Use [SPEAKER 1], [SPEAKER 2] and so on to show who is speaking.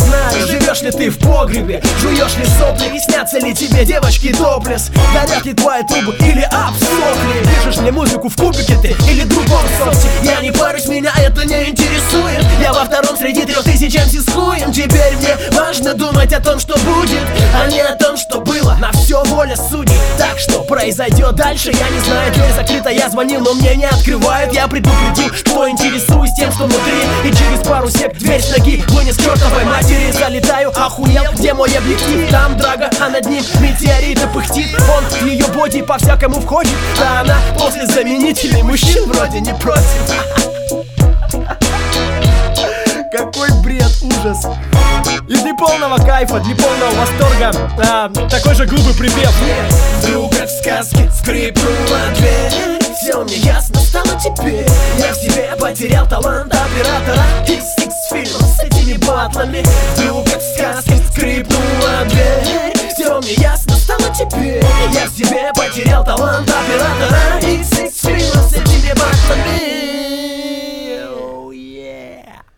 [SPEAKER 1] знаю, живешь ли ты в погребе, жуешь ли сопли, и снятся ли тебе девочки топлес, горят ли твои трубы или обсохли, пишешь ли музыку в кубике ты или другом софте. Я не парюсь, меня это не интересует, я во втором среди 3000 МС с хуем. Теперь мне важно думать о том, что будет, а не о том, что было. На все воля судей, так что произойдет дальше, я не знаю. Дверь закрыта, я звонил, но мне не открывают. Я предупредил, что интересуюсь тем, что внутри, и через пару сек дверь с ноги вынес к чертовой матери. Залетаю, охуел, где мой объектив? Там Драга, а над ним метеорита пыхтит. Он в ее боди по-всякому входит, а она после заменителей мужчин вроде не против. Какой бред, ужас. И для полного кайфа, для полного восторга такой же глупый припев. Вдруг как в сказке скрипнула дверь, все мне ясно стало теперь. Я в себе потерял талант оператора XX фильмов с этими батлами. Вдруг как в сказке скрипнула дверь, все мне ясно стало теперь. Я в себе потерял талант оператора